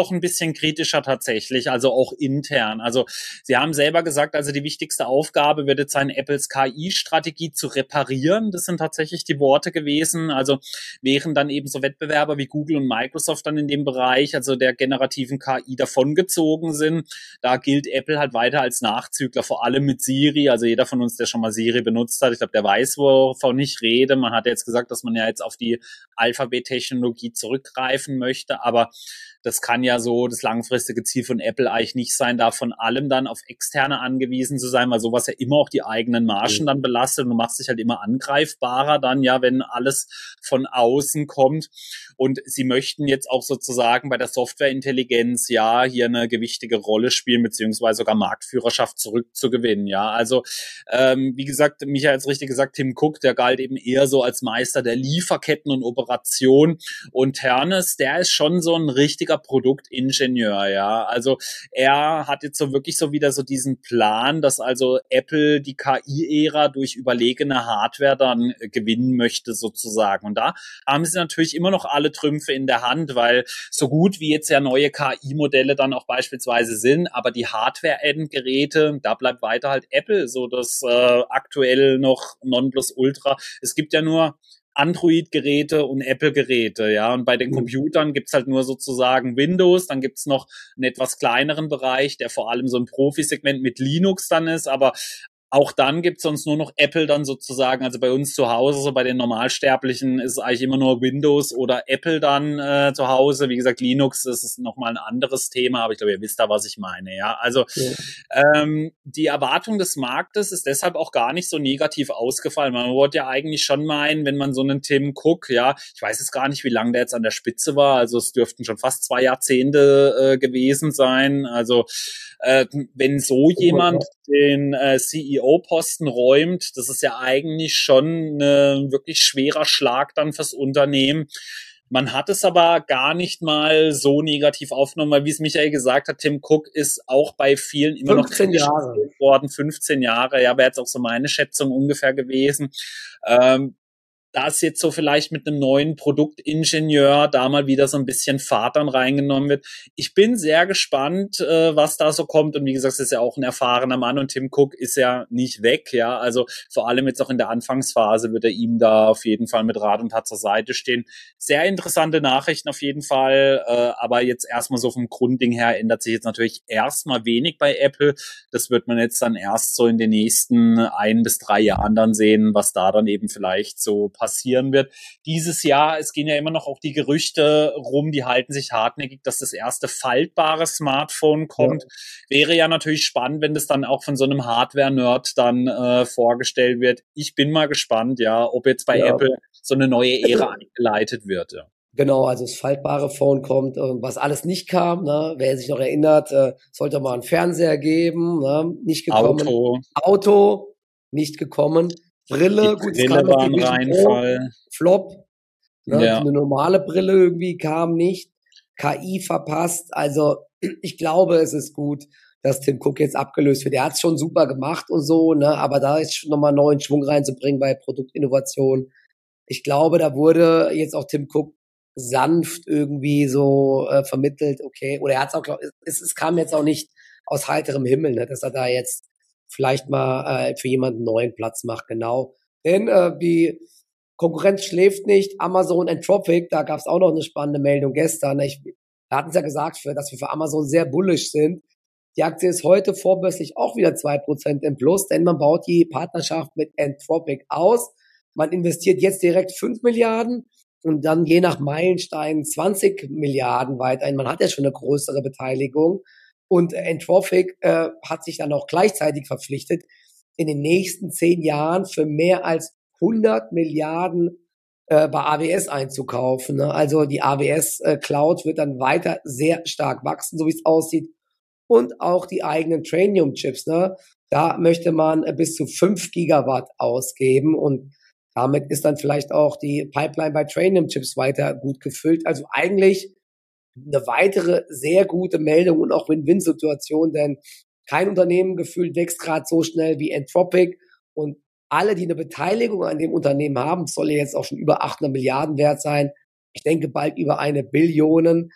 noch ein bisschen kritischer tatsächlich, also auch intern. Also Sie haben selber gesagt, also die wichtigste Aufgabe wird jetzt sein, Apples K I-Strategie zu reparieren. Das sind tatsächlich die Worte gewesen. Also während dann eben so Wettbewerber wie Google und Microsoft dann in dem Bereich, also der generativen K I davongezogen sind, da gilt Apple halt weiter als Nachzügler, vor allem mit Siri. Also jeder von uns, der schon mal Siri benutzt hat, ich glaube, der weiß, wovon ich rede. Man hat jetzt gesagt, dass man ja jetzt auf die Alphabet-Technologie zurückgreifen möchte, aber das kann ja so das langfristige Ziel von Apple eigentlich nicht sein, da von allem dann auf Externe angewiesen zu sein, weil sowas ja immer auch die eigenen Margen dann belastet und du machst dich halt immer angreifbarer dann, ja, wenn alles von außen kommt. Und sie möchten jetzt auch sozusagen bei der Softwareintelligenz ja hier eine gewichtige Rolle spielen, beziehungsweise sogar Marktführerschaft zurückzugewinnen, ja. Also, ähm, wie gesagt, Michael hat es richtig gesagt, Tim Cook, der galt eben eher so als Meister der Lieferketten und Operation und Ternus, der ist schon so ein richtiger Produktingenieur, ja. Also er hat jetzt so wirklich so wieder so diesen Plan, dass also Apple die K I-Ära durch überlegene Hardware dann äh, gewinnen möchte sozusagen. Und da haben sie natürlich immer noch alle Trümpfe in der Hand, weil so gut wie jetzt ja neue K I-Modelle dann auch beispielsweise sind, aber die Hardware-Endgeräte, da bleibt weiter halt Apple so das äh, aktuell noch Nonplusultra. Es gibt ja nur Android-Geräte und Apple-Geräte, ja, und bei den Computern gibt's halt nur sozusagen Windows, dann gibt's noch einen etwas kleineren Bereich, der vor allem so ein Profi-Segment mit Linux dann ist, aber auch dann gibt's sonst nur noch Apple dann sozusagen, also bei uns zu Hause, so bei den Normalsterblichen ist es eigentlich immer nur Windows oder Apple dann äh, zu Hause. Wie gesagt, Linux, das ist nochmal ein anderes Thema, aber ich glaube, ihr wisst da, was ich meine, ja. Also ja. Ähm, die Erwartung des Marktes ist deshalb auch gar nicht so negativ ausgefallen. Man wollte ja eigentlich schon meinen, wenn man so einen Tim Cook, ja, ich weiß jetzt gar nicht, wie lange der jetzt an der Spitze war, also es dürften schon fast zwei Jahrzehnte äh, gewesen sein, also äh, wenn so jemand den äh, C E O-Posten räumt, das ist ja eigentlich schon ein wirklich schwerer Schlag dann fürs Unternehmen. Man hat es aber gar nicht mal so negativ aufgenommen, weil wie es Michael gesagt hat, Tim Cook ist auch bei vielen immer noch fünfzehn Jahre worden, fünfzehn Jahre, ja, wäre jetzt auch so meine Schätzung ungefähr gewesen. Ähm, dass jetzt so vielleicht mit einem neuen Produktingenieur da mal wieder so ein bisschen Fahrt dann reingenommen wird. Ich bin sehr gespannt, äh, was da so kommt. Und wie gesagt, es ist ja auch ein erfahrener Mann und Tim Cook ist ja nicht weg, ja. Also vor allem jetzt auch in der Anfangsphase wird er ihm da auf jeden Fall mit Rat und Tat zur Seite stehen. Sehr interessante Nachrichten auf jeden Fall. Äh, aber jetzt erstmal so vom Grundding her ändert sich jetzt natürlich erstmal wenig bei Apple. Das wird man jetzt dann erst so in den nächsten ein bis drei Jahren dann sehen, was da dann eben vielleicht so passieren wird. Dieses Jahr, es gehen ja immer noch auch die Gerüchte rum, die halten sich hartnäckig, dass das erste faltbare Smartphone kommt. Ja. Wäre ja natürlich spannend, wenn das dann auch von so einem Hardware-Nerd dann äh, vorgestellt wird. Ich bin mal gespannt, ja, ob jetzt bei ja. Apple so eine neue Ära eingeleitet wird. Ja. Genau, also das faltbare Phone kommt, was alles nicht kam, ne? Wer sich noch erinnert, äh, sollte mal einen Fernseher geben, ne? Nicht gekommen. Auto. Auto, nicht gekommen. Brille, die gut, Brille es kam war ein Reinfall. Flop, ne? Ja. Eine normale Brille irgendwie kam nicht, K I verpasst, also ich glaube, es ist gut, dass Tim Cook jetzt abgelöst wird. Er hat es schon super gemacht und so, ne? Aber da ist nochmal neuen Schwung reinzubringen bei Produktinnovation. Ich glaube, da wurde jetzt auch Tim Cook sanft irgendwie so äh, vermittelt, okay, oder er hat es auch, glaub, es, es kam jetzt auch nicht aus heiterem Himmel, ne? Dass er da jetzt vielleicht mal äh, für jemanden neuen Platz macht, genau. Denn äh, die Konkurrenz schläft nicht, Amazon, Anthropic, da gab es auch noch eine spannende Meldung gestern. Ich, wir hatten es ja gesagt, für, dass wir für Amazon sehr bullish sind. Die Aktie ist heute vorbörslich auch wieder zwei Prozent im Plus, denn man baut die Partnerschaft mit Anthropic aus. Man investiert jetzt direkt fünf Milliarden und dann je nach Meilenstein zwanzig Milliarden weiterhin. Man hat ja schon eine größere Beteiligung. Und Anthropic äh, hat sich dann auch gleichzeitig verpflichtet, in den nächsten zehn Jahren für mehr als hundert Milliarden äh, bei A W S einzukaufen. Ne? Also die A W S äh, Cloud wird dann weiter sehr stark wachsen, so wie es aussieht. Und auch die eigenen Trainium-Chips. Ne? Da möchte man äh, bis zu fünf Gigawatt ausgeben. Und damit ist dann vielleicht auch die Pipeline bei Trainium-Chips weiter gut gefüllt. Also eigentlich eine weitere sehr gute Meldung und auch Win-Win-Situation, denn kein Unternehmen gefühlt wächst gerade so schnell wie Anthropic und alle, die eine Beteiligung an dem Unternehmen haben, soll ja jetzt auch schon über achthundert Milliarden wert sein. Ich denke bald über eine Billion.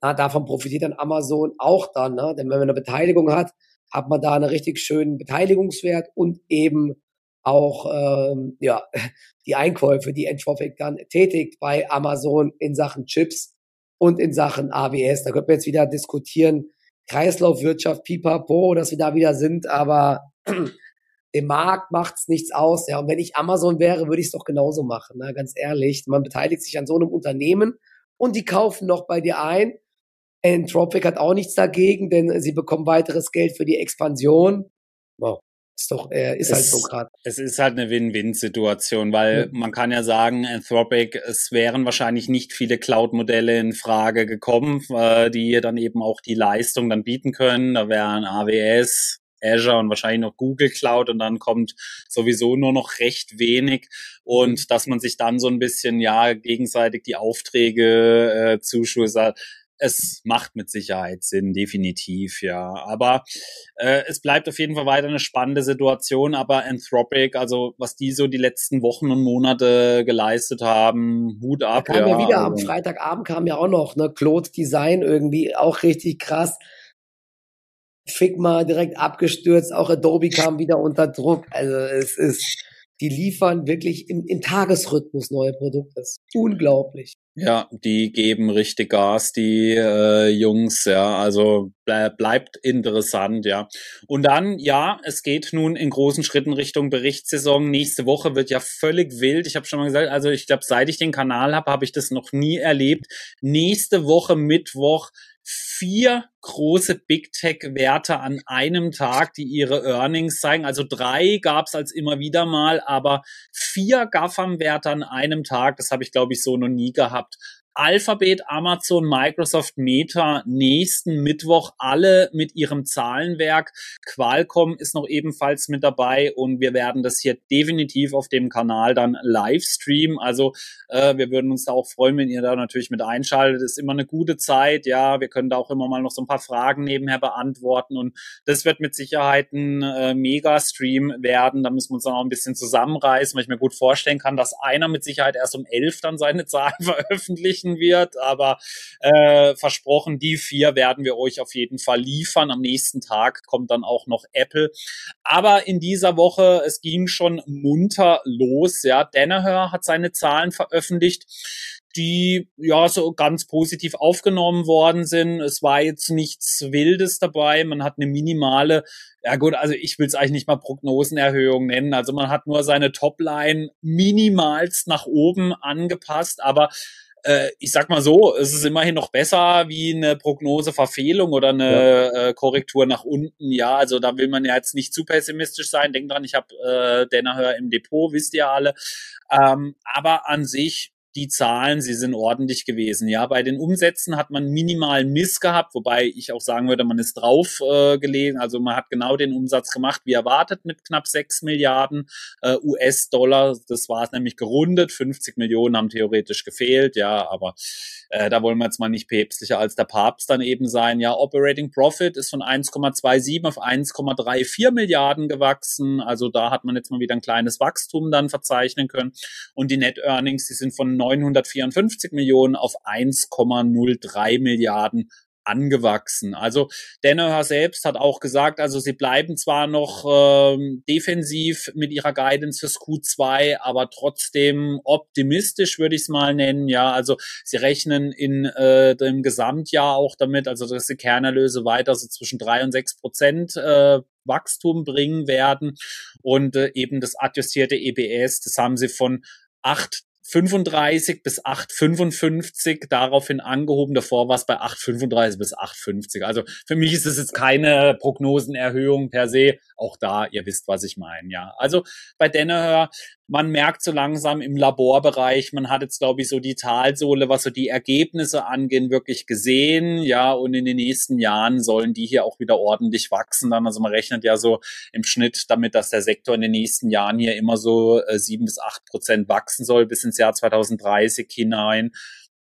Na, davon profitiert dann Amazon auch dann, ne? Denn wenn man eine Beteiligung hat, hat man da einen richtig schönen Beteiligungswert und eben auch ähm, ja die Einkäufe, die Anthropic dann tätigt bei Amazon in Sachen Chips und in Sachen A W S. Da könnte man jetzt wieder diskutieren, Kreislaufwirtschaft, pipapo, dass wir da wieder sind, aber dem Markt macht's nichts aus. Ja, und wenn ich Amazon wäre, würde ich es doch genauso machen, ne? Ganz ehrlich. Man beteiligt sich an so einem Unternehmen und die kaufen noch bei dir ein. Anthropic hat auch nichts dagegen, denn sie bekommen weiteres Geld für die Expansion. Wow, ist doch, äh, ist halt so Es, gerade. es ist halt eine Win-Win-Situation, weil Ja. man kann ja sagen, Anthropic, es wären wahrscheinlich nicht viele Cloud-Modelle in Frage gekommen, äh, die dann eben auch die Leistung dann bieten können. Da wären A W S, Azure und wahrscheinlich noch Google Cloud und dann kommt sowieso nur noch recht wenig und dass man sich dann so ein bisschen ja gegenseitig die Aufträge äh, zuschustert. Es macht mit Sicherheit Sinn, definitiv, ja. Aber äh, es bleibt auf jeden Fall weiter eine spannende Situation. Aber Anthropic, also was die so die letzten Wochen und Monate geleistet haben, Hut Da ab, kam ja. ja wieder am Also. Freitagabend kam ja auch noch, ne, Claude Design irgendwie auch richtig krass. Figma direkt abgestürzt, auch Adobe kam wieder unter Druck. Also es ist, die liefern wirklich im, im Tagesrhythmus neue Produkte. Das ist unglaublich. Ja, die geben richtig Gas, die äh, Jungs, ja, also ble bleibt interessant, ja. Und dann, ja, es geht nun in großen Schritten Richtung Berichtssaison. Nächste Woche wird ja völlig wild. Ich habe schon mal gesagt, also ich glaube, seit ich den Kanal habe, habe ich das noch nie erlebt. Nächste Woche Mittwoch vier große Big Tech-Werte an einem Tag, die ihre Earnings zeigen. Also drei gab es als immer wieder mal, aber vier GAFAM-Werte an einem Tag, das habe ich, glaube ich, so noch nie gehabt. Alphabet, Amazon, Microsoft, Meta nächsten Mittwoch alle mit ihrem Zahlenwerk. Qualcomm ist noch ebenfalls mit dabei und wir werden das hier definitiv auf dem Kanal dann live streamen. Also äh, wir würden uns da auch freuen, wenn ihr da natürlich mit einschaltet. Das ist immer eine gute Zeit. Ja, wir können da auch immer mal noch so ein paar Fragen nebenher beantworten und das wird mit Sicherheit ein äh, Mega-Stream werden. Da müssen wir uns dann auch ein bisschen zusammenreißen, weil ich mir gut vorstellen kann, dass einer mit Sicherheit erst um elf dann seine Zahlen veröffentlicht wird, aber äh, versprochen, die vier werden wir euch auf jeden Fall liefern. Am nächsten Tag kommt dann auch noch Apple. Aber in dieser Woche, es ging schon munter los. Ja, Danaher hat seine Zahlen veröffentlicht, die ja so ganz positiv aufgenommen worden sind. Es war jetzt nichts Wildes dabei. Man hat eine minimale, ja gut, also ich will es eigentlich nicht mal Prognosenerhöhung nennen. Also man hat nur seine Topline minimalst nach oben angepasst, aber ich sag mal so, es ist immerhin noch besser wie eine Prognoseverfehlung oder eine ja. äh, Korrektur nach unten. Ja, also da will man ja jetzt nicht zu pessimistisch sein. Denkt dran, ich habe äh, Danaher im Depot, wisst ihr alle. Ähm, aber an sich, die Zahlen, sie sind ordentlich gewesen. Ja, bei den Umsätzen hat man minimal Miss gehabt, wobei ich auch sagen würde, man ist drauf äh, gelegen. Also man hat genau den Umsatz gemacht, wie erwartet, mit knapp sechs Milliarden äh, U S-Dollar. Das war es nämlich gerundet. fünfzig Millionen haben theoretisch gefehlt. Ja, aber äh, da wollen wir jetzt mal nicht päpstlicher als der Papst dann eben sein. Ja, Operating Profit ist von eins Komma siebenundzwanzig auf eins Komma vierunddreißig Milliarden gewachsen. Also da hat man jetzt mal wieder ein kleines Wachstum dann verzeichnen können. Und die Net Earnings, die sind von neunhundertvierundfünfzig Millionen auf eins Komma null drei Milliarden angewachsen. Also Danaher selbst hat auch gesagt, also sie bleiben zwar noch ähm, defensiv mit ihrer Guidance fürs Q zwei, aber trotzdem optimistisch, würde ich es mal nennen. Ja, also sie rechnen in äh, dem Gesamtjahr auch damit, also dass die Kernerlöse weiter so zwischen drei und sechs Prozent äh, Wachstum bringen werden und äh, eben das adjustierte E P S, das haben sie von acht Komma fünfunddreißig bis acht Komma fünfundfünfzig daraufhin angehoben. Davor war es bei acht Komma fünfunddreißig bis acht Komma fünfzig. Also für mich ist es jetzt keine Prognosenerhöhung per se. Auch da, ihr wisst, was ich meine. Ja, also bei Danaher, man merkt so langsam im Laborbereich, man hat jetzt, glaube ich, so die Talsohle, was so die Ergebnisse angehen, wirklich gesehen. Ja, und in den nächsten Jahren sollen die hier auch wieder ordentlich wachsen dann. Also man rechnet ja so im Schnitt damit, dass der Sektor in den nächsten Jahren hier immer so sieben bis acht Prozent wachsen soll bis ins Jahr zweitausenddreißig hinein.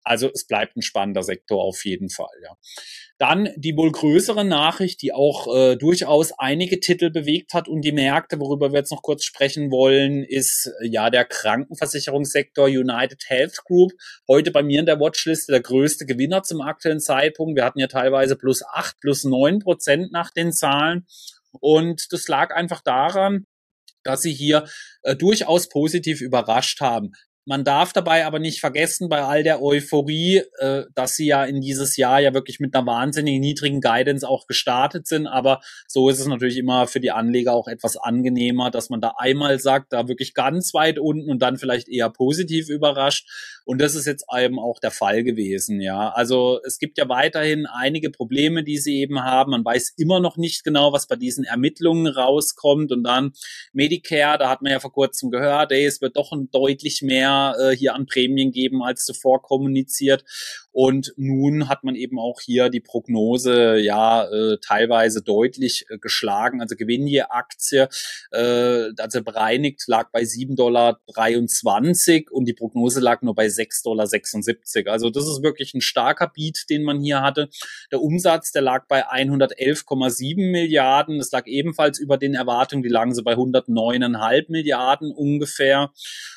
Also es bleibt ein spannender Sektor auf jeden Fall, ja. Dann die wohl größere Nachricht, die auch äh, durchaus einige Titel bewegt hat und die Märkte, worüber wir jetzt noch kurz sprechen wollen, ist äh, ja der Krankenversicherungssektor United Health Group. Heute bei mir in der Watchliste der größte Gewinner zum aktuellen Zeitpunkt. Wir hatten ja teilweise plus acht, plus neun Prozent nach den Zahlen. Und das lag einfach daran, dass sie hier äh, durchaus positiv überrascht haben. Man darf dabei aber nicht vergessen, bei all der Euphorie, äh, dass sie ja in dieses Jahr ja wirklich mit einer wahnsinnig niedrigen Guidance auch gestartet sind. Aber so ist es natürlich immer für die Anleger auch etwas angenehmer, dass man da einmal sagt, da wirklich ganz weit unten und dann vielleicht eher positiv überrascht. Und das ist jetzt eben auch der Fall gewesen, ja. Also es gibt ja weiterhin einige Probleme, die sie eben haben. Man weiß immer noch nicht genau, was bei diesen Ermittlungen rauskommt. Und dann Medicare, da hat man ja vor kurzem gehört, ey, es wird doch ein deutlich mehr hier an Prämien geben als zuvor kommuniziert. Und nun hat man eben auch hier die Prognose ja äh, teilweise deutlich äh, geschlagen. Also Gewinn je Aktie, äh, also bereinigt, lag bei sieben Komma dreiundzwanzig Dollar und die Prognose lag nur bei sechs Komma sechsundsiebzig Dollar. Also das ist wirklich ein starker Beat, den man hier hatte. Der Umsatz, der lag bei hundertelf Komma sieben Milliarden. Das lag ebenfalls über den Erwartungen. Die lagen so bei hundertneun Komma fünf Milliarden ungefähr.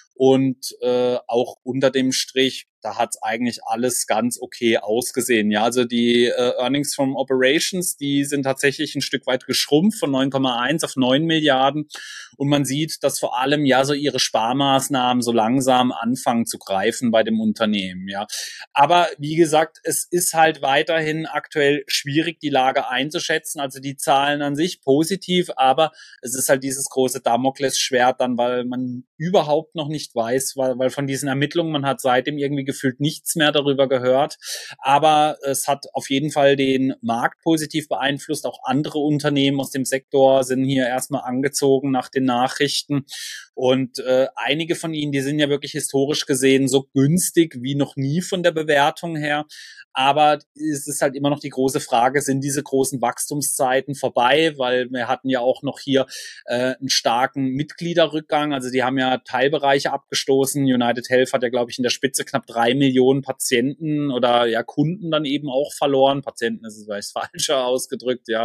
Und äh, auch unter dem Strich, da hat's eigentlich alles ganz okay ausgesehen. Ja, also die äh, Earnings from Operations, die sind tatsächlich ein Stück weit geschrumpft von neun Komma eins auf neun Milliarden. Und man sieht, dass vor allem ja so ihre Sparmaßnahmen so langsam anfangen zu greifen bei dem Unternehmen. Ja, aber wie gesagt, es ist halt weiterhin aktuell schwierig, die Lage einzuschätzen. Also die Zahlen an sich positiv, aber es ist halt dieses große Damoklesschwert dann, weil man überhaupt noch nicht weiß, weil, weil von diesen Ermittlungen, man hat seitdem irgendwie gefühlt nichts mehr darüber gehört, aber es hat auf jeden Fall den Markt positiv beeinflusst. Auch andere Unternehmen aus dem Sektor sind hier erstmal angezogen nach den Nachrichten und äh, einige von ihnen, die sind ja wirklich historisch gesehen so günstig wie noch nie von der Bewertung her. Aber es ist halt immer noch die große Frage, sind diese großen Wachstumszeiten vorbei? Weil wir hatten ja auch noch hier äh, einen starken Mitgliederrückgang. Also die haben ja Teilbereiche abgestoßen. United Health hat ja, glaube ich, in der Spitze knapp drei Millionen Patienten oder ja Kunden dann eben auch verloren. Patienten ist es vielleicht falscher ausgedrückt, ja.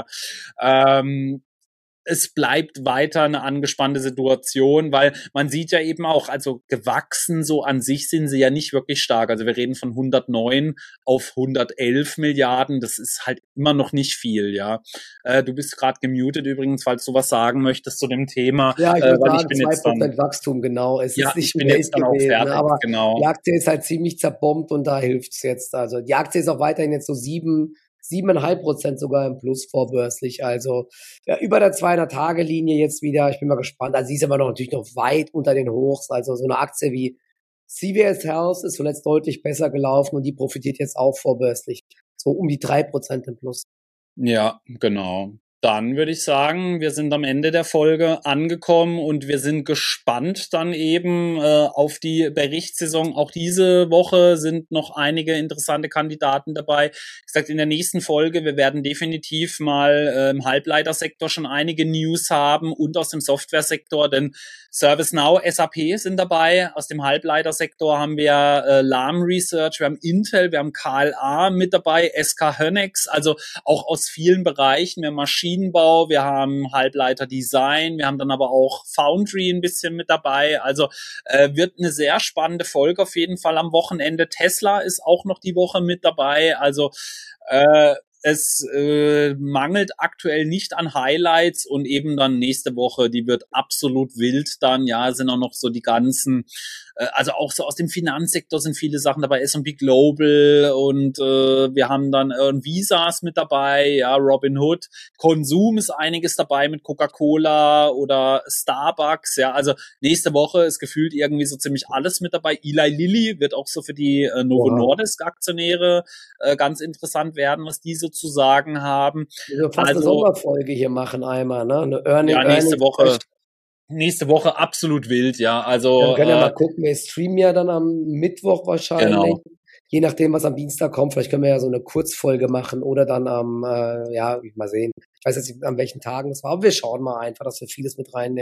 Ähm, Es bleibt weiter eine angespannte Situation, weil man sieht ja eben auch, also gewachsen so an sich sind sie ja nicht wirklich stark. Also wir reden von hundertneun auf hundertelf Milliarden. Das ist halt immer noch nicht viel, ja. Äh, du bist gerade gemutet übrigens, falls du was sagen möchtest zu dem Thema. Ja, ich äh, würde weil ich sagen, bin zwei jetzt dann, Prozent Wachstum, genau. Es ja, ist nicht ich bin viel jetzt Geld dann auch gewesen, fertig, aber genau. die Aktie ist halt ziemlich zerbombt und da hilft's jetzt. Also die Aktie ist auch weiterhin jetzt so sieben, siebeneinhalb Prozent sogar im Plus vorbörslich. Also ja, über der zweihundert-Tage-Linie jetzt wieder. Ich bin mal gespannt. Also sie ist aber noch natürlich noch weit unter den Hochs. Also so eine Aktie wie C V S Health ist zuletzt deutlich besser gelaufen und die profitiert jetzt auch vorbörslich. So um die drei Prozent im Plus. Ja, genau. Dann würde ich sagen, wir sind am Ende der Folge angekommen und wir sind gespannt dann eben äh, auf die Berichtssaison. Auch diese Woche sind noch einige interessante Kandidaten dabei. Ich sagte in der nächsten Folge, wir werden definitiv mal äh, im Halbleitersektor schon einige News haben und aus dem Softwaresektor, denn ServiceNow, S A P sind dabei. Aus dem Halbleitersektor haben wir äh, Lam Research, wir haben Intel, wir haben K L A mit dabei, S K Hynix, also auch aus vielen Bereichen. Wir haben Maschinenbau, wir haben Halbleiterdesign, wir haben dann aber auch Foundry ein bisschen mit dabei. Also äh, wird eine sehr spannende Folge auf jeden Fall am Wochenende. Tesla ist auch noch die Woche mit dabei. Also äh, es äh, mangelt aktuell nicht an Highlights und eben dann nächste Woche, die wird absolut wild dann, ja, sind auch noch so die ganzen, äh, also auch so aus dem Finanzsektor sind viele Sachen dabei, S und P Global und äh, wir haben dann äh, Visas mit dabei, ja, Robinhood, Konsum ist einiges dabei mit Coca-Cola oder Starbucks, ja, also nächste Woche ist gefühlt irgendwie so ziemlich alles mit dabei. Eli Lilly wird auch so für die äh, Novo Nordisk Aktionäre äh, ganz interessant werden, was die so zu sagen haben. Wir fast Also, eine Sonderfolge hier machen einmal, ne? Eine Earning, ja, nächste Earnings Woche, nächste Woche absolut wild, ja. Also, Wir können ja äh, mal gucken, wir streamen ja dann am Mittwoch wahrscheinlich. genau. Je nachdem, was am Dienstag kommt. Vielleicht können wir ja so eine Kurzfolge machen oder dann am, äh, ja, mal sehen. Ich weiß jetzt nicht, an welchen Tagen es war, aber wir schauen mal einfach, dass wir vieles mit reinnehmen.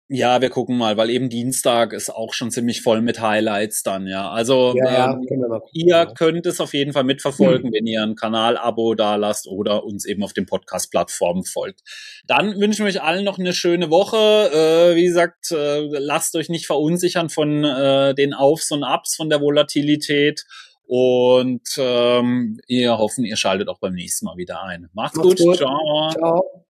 Ja, wir gucken mal, weil eben Dienstag ist auch schon ziemlich voll mit Highlights dann, ja. Also Ja, ja, ähm, können wir mal gucken, ihr ja. könnt es auf jeden Fall mitverfolgen, wenn ihr ein Kanal-Abo da lasst oder uns eben auf den Podcast-Plattformen folgt. Dann wünschen wir euch allen noch eine schöne Woche. Äh, wie gesagt, äh, lasst euch nicht verunsichern von äh, den Aufs und Abs, von der Volatilität. Und ähm, wir hoffen, ihr schaltet auch beim nächsten Mal wieder ein. Macht's Macht's gut. gut. Ciao. Ciao.